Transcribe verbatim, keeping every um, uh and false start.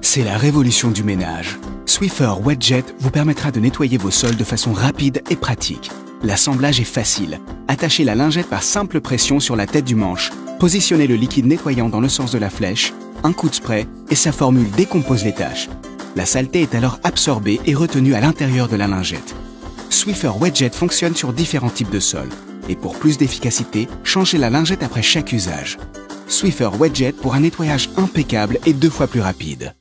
C'est la révolution du ménage. Swiffer Wet-Jet vous permettra de nettoyer vos sols de façon rapide et pratique. L'assemblage est facile. Attachez la lingette par simple pression sur la tête du manche. Positionnez le liquide nettoyant dans le sens de la flèche, un coup de spray et sa formule décompose les taches. La saleté est alors absorbée et retenue à l'intérieur de la lingette. Swiffer Wet-Jet fonctionne sur différents types de sols. Et pour plus d'efficacité, changez la lingette après chaque usage. Swiffer Wet-Jet pour un nettoyage impeccable et deux fois plus rapide.